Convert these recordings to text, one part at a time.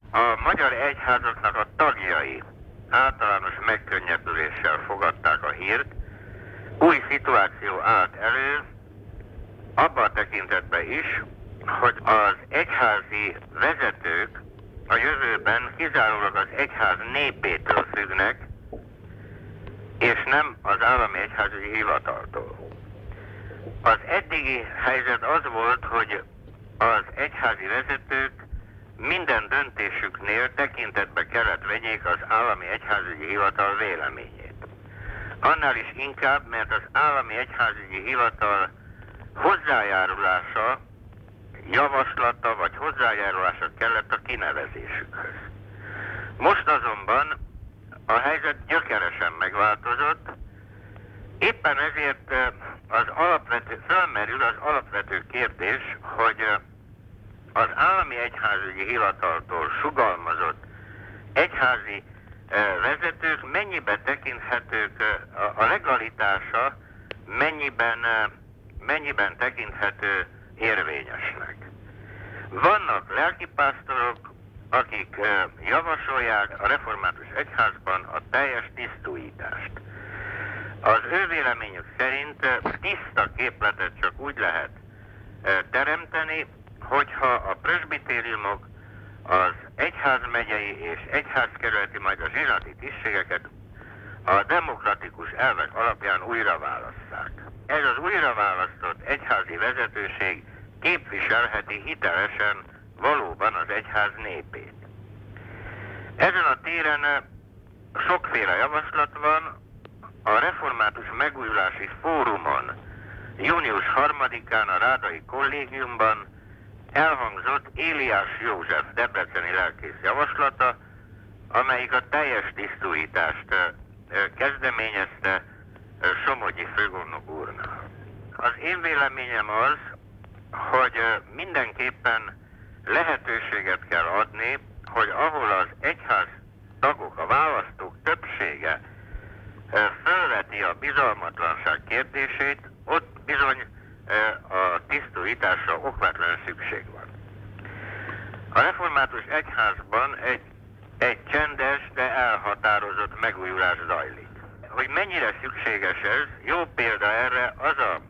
A magyar egyházaknak a tagjai általános megkönnyebbüléssel fogadták a hírt. Új szituáció állt elő, abban a tekintetben is, hogy az egyházi vezetők a jövőben kizárólag az egyház népétől függnek, és nem az állami egyházügyi hivataltól. Az eddigi helyzet az volt, hogy az egyházi vezetők minden döntésüknél tekintetbe kellett vegyék az állami egyházügyi hivatal véleményét. Annál is inkább, mert az állami egyházügyi hivatal hozzájárulása, javaslata vagy hozzájárulása kellett a kinevezésükhöz. Most azonban a helyzet gyökeresen megváltozott, éppen ezért fölmerül az alapvető kérdés, hogy az állami egyházügyi hivataltól sugalmazott egyházi vezetők mennyiben tekinthetők, a legalitása mennyiben tekinthető érvényesnek. Vannak lelkipásztorok, akik javasolják a református egyházban a teljes tisztújítást. Az ő véleményük szerint tiszta képletet csak úgy lehet teremteni, hogyha a presbitériumok az egyházmegyei és egyházkerületi, majd a zsinati tisztségeket a demokratikus elvek alapján újra válasszák. Ez az újra választott egyházi vezetőség képviselheti hitelesen valóban az egyház népét. Ezen a téren sokféle javaslat van. A Református Megújulási Fórumon június 3-án a Rádai Kollégiumban elhangzott Éliás József debreceni lelkész javaslata, amelyik a teljes tisztújítást kezdeményezte Somogyi főgondnok úrnál. Az én véleményem az, hogy mindenképpen lehetőséget kell adni, hogy ahol az egyház tagok, a választók többsége felveti a bizalmatlanság kérdését, ott bizony a tisztújításra okvetlenül szükség van. A református egyházban egy csendes, de elhatározott megújulás zajlik. Hogy mennyire szükséges ez, jó példa erre az a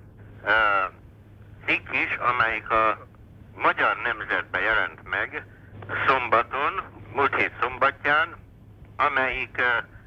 cikk is, amelyik a Magyar Nemzetben jelent meg szombaton, múlt hét szombatján, amelyik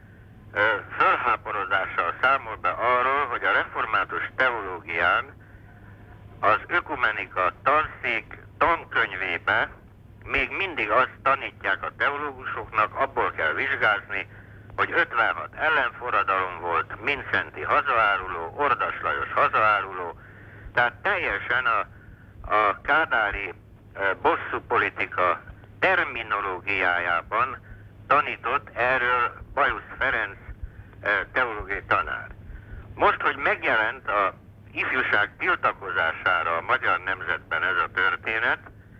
fölháborodással számol be arról, hogy a református teológián az ökumenika tanszék tankönyvébe még mindig azt tanítják a teológusoknak, abból kell vizsgázni, hogy 56 ellenforradalom volt, Mindszenty hazaáruló, Ordas Lajos hazaáruló, tehát teljesen a kádári bosszúpolitika terminológiájában tanított erről Bajusz Ferenc teológiai tanár. Most, hogy megjelent a ifjúság tiltakozására a Magyar Nemzetben ez a történet,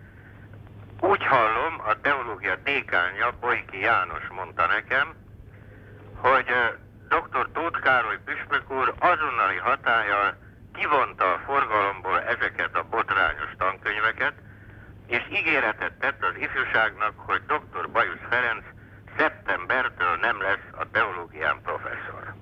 úgy hallom, a teológia dékánja, Bojki János mondta nekem, hogy dr. Tóth Károly püspök úr azonnali hatállyal kivonta a forgalomból ezeket a botrányos tankönyveket, és ígéretet tett az ifjúságnak, hogy dr. Bajusz Ferenc szeptembertől nem lesz a teológián professzor.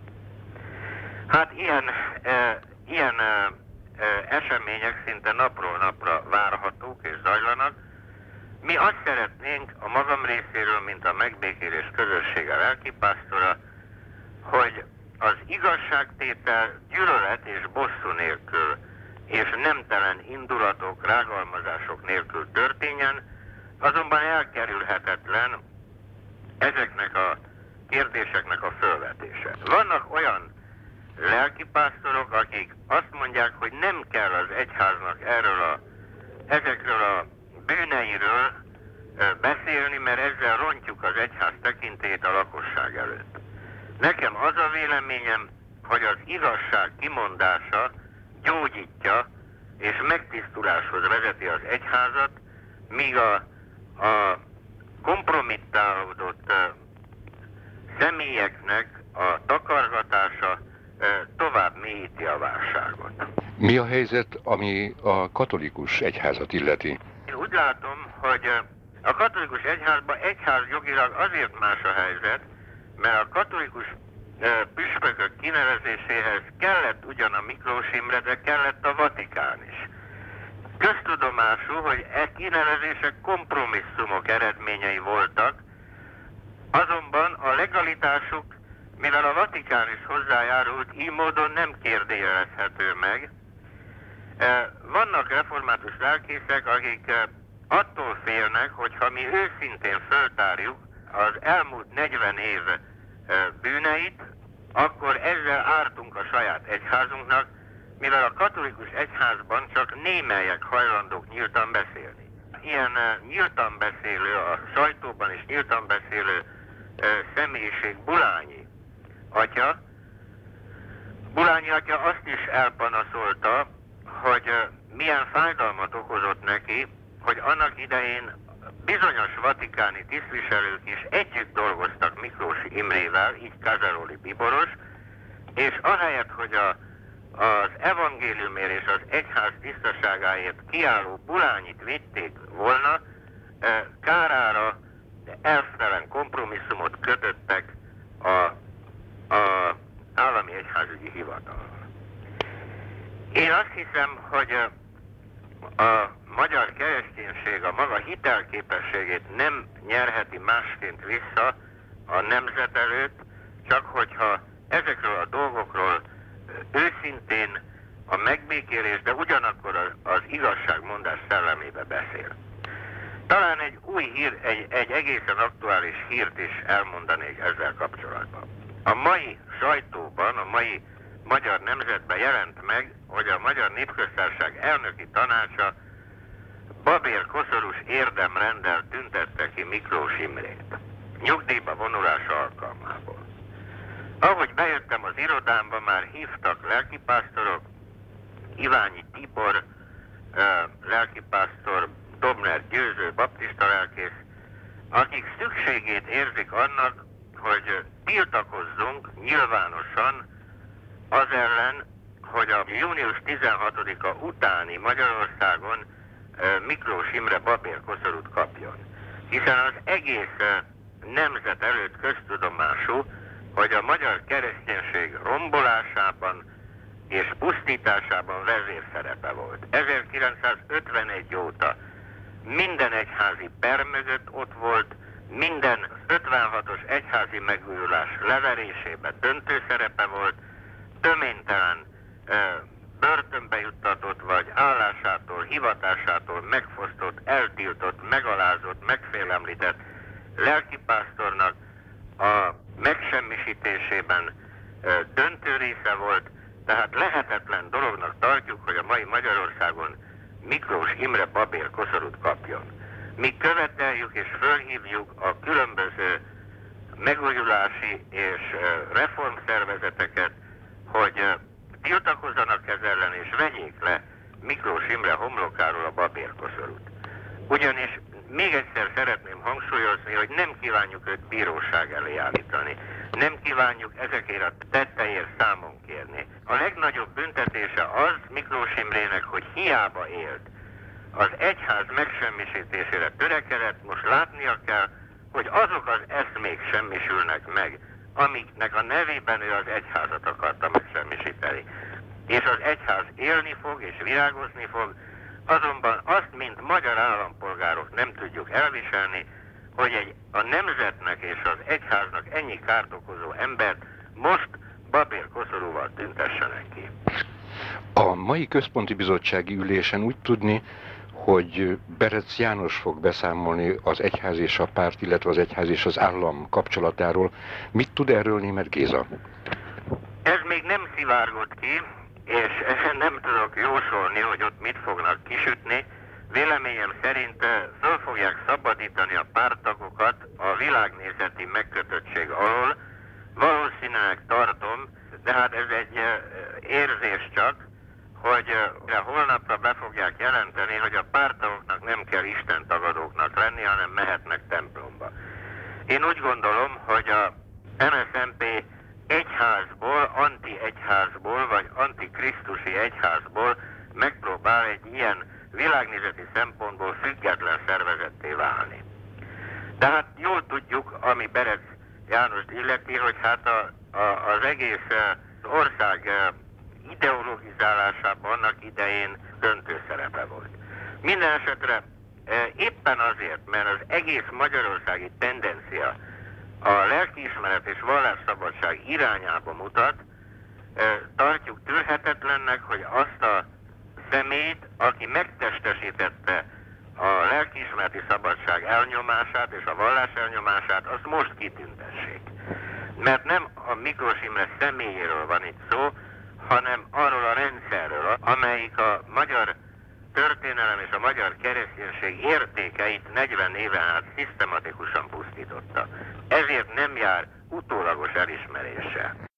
Hát ilyen események szinte napról napra várhatók és zajlanak. Mi azt szeretnénk a magam részéről, mint a Megbékélés Közössége lelkipásztora, hogy az igazságtétel gyűlölet és bosszú nélkül és nemtelen indulatok, rágalmazások nélkül történjen, azonban elkerülhetetlen ezeknek a kérdéseknek a fölvetése. Vannak olyan lelkipásztorok, akik azt mondják, hogy nem kell az egyháznak ezekről a bűneiről beszélni, mert ezzel rontjuk az egyház tekintélyét a lakosság előtt. Nekem az a véleményem, hogy az igazság kimondása gyógyítja és megtisztuláshoz vezeti az egyházat, míg a kompromittálódott személyeknek a takargatása tovább mélyíti a válságot. Mi a helyzet, ami a katolikus egyházat illeti? Én úgy látom, hogy A katolikus egyházban egyházjogilag azért más a helyzet, mert a katolikus püspökök kinevezéséhez kellett ugyan a Miklós Imre, de kellett a Vatikán is. Köztudomású, hogy kinevezések kompromisszumok eredményei voltak, azonban a legalitásuk, mivel a Vatikán is hozzájárult, így módon nem kérdőjelezhető meg. Vannak református lelkészek, akik attól félnek, hogy ha mi őszintén föltárjuk az elmúlt 40 év bűneit, akkor ezzel ártunk a saját egyházunknak, mivel a katolikus egyházban csak némelyek hajlandók nyíltan beszélni. Ilyen nyíltan beszélő, a sajtóban is nyíltan beszélő személyiség Bulányi atya. Bulányi atya azt is elpanaszolta, hogy milyen fájdalmat okozott neki, hogy annak idején bizonyos vatikáni tisztviselők is együtt dolgoztak Miklósi Imrével, így Kazaroli Bíboros, és ahelyett, hogy az evangéliumért és az egyház tisztaságáért kiálló Bulányit vitték volna, kárára elvtelen kompromisszumot kötöttek az állami egyházügyi hivatallal. Én azt hiszem, hogy a magyar kereszténység a maga hitelképességét nem nyerheti másként vissza a nemzet előtt, csak hogyha ezekről a dolgokról őszintén a megbékélés, de ugyanakkor az igazságmondás szellemébe beszél. Talán egy új hír, egy egészen aktuális hírt is elmondanék ezzel kapcsolatban. A mai sajtóban, a mai Magyar Nemzetben jelent meg, hogy a Magyar Népköztársaság elnöki tanácsa babér koszorús érdemrenddel tüntette ki Miklós Imrét, nyugdíjba vonulása alkalmából. Ahogy bejöttem az irodámba, már hívtak lelkipásztorok, Iványi Tibor lelkipásztor, Dobner Győző baptista lelkész, akik szükségét érzik annak, hogy tiltakozzunk nyilvánosan az ellen, hogy a június 16-a utáni Magyarországon Miklós Imre babérkoszorút kapjon. Hiszen az egész nemzet előtt köztudomású, hogy a magyar kereszténység rombolásában és pusztításában vezérszerepe volt. 1951 óta minden egyházi per mögött ott volt, minden 56-os egyházi megújulás leverésében döntő szerepe volt, töménytelen börtönbe juttatott, vagy állásától, hivatásától megfosztott, eltiltott, megalázott, megfélemlített lelkipásztornak a megsemmisítésében döntő része volt, tehát lehetetlen dolognak tartjuk, hogy a mai Magyarországon Miklós Imre babér koszorút kapjon. Mi követeljük és fölhívjuk a különböző megújulási és reformszervezeteket, hogy tiltakozzanak ez ellen és vegyék le Miklós Imre homlokáról a babérkoszorút. Ugyanis még egyszer szeretném hangsúlyozni, hogy nem kívánjuk őt bíróság elé állítani. Nem kívánjuk ezekért a tetteiért számon kérni. A legnagyobb büntetése az Miklós Imrének, hogy hiába élt. Az egyház megsemmisítésére törekedett, most látnia kell, hogy azok az eszmék semmisülnek meg, amiknek a nevében ő az egyházat akarta megsemmisíteni. És az egyház élni fog és virágozni fog, azonban azt, mint magyar állampolgárok nem tudjuk elviselni, hogy a nemzetnek és az egyháznak ennyi kárt okozó embert most babérkoszorúval tüntessenek ki. A mai központi bizottsági ülésen úgy tudni, hogy Berec János fog beszámolni az egyház és a párt, illetve az egyház és az állam kapcsolatáról. Mit tud erről Németh Géza? Ez még nem szivárgott ki, és nem tudok jósolni, hogy ott mit fognak kisütni. Véleményem szerint föl fogják szabadítani a párttagokat a világnézeti megkötöttség alól. Valószínűleg tartom, de hát ez egy érzés csak, hogy holnapra be fogják jelenteni, hogy a párttagoknak nem kell istentagadóknak lenni, hanem mehetnek templomba. Én úgy gondolom, hogy a MSZNP egyházból, anti-egyházból, vagy antikrisztusi egyházból megpróbál egy ilyen világnézeti szempontból független szervezetté válni. De hát jól tudjuk, ami Berec Jánost illeti, hogy hát az egész ország ideologizálásában annak idején döntő szerepe volt. Minden esetre éppen azért, mert az egész magyarországi tendencia a lelkiismeret és vallásszabadság irányába mutat, tartjuk tűrhetetlennek, hogy azt a személyt, aki megtestesítette a lelkiismereti szabadság elnyomását és a vallás elnyomását, azt most kitüntessék. Mert nem a Miklós Imre személyéről van itt szó, hanem arról a rendszerről, amelyik a magyar történelem és a magyar kereszténység értékeit 40 éven át szisztematikusan pusztította. Ezért nem jár utólagos elismeréssel.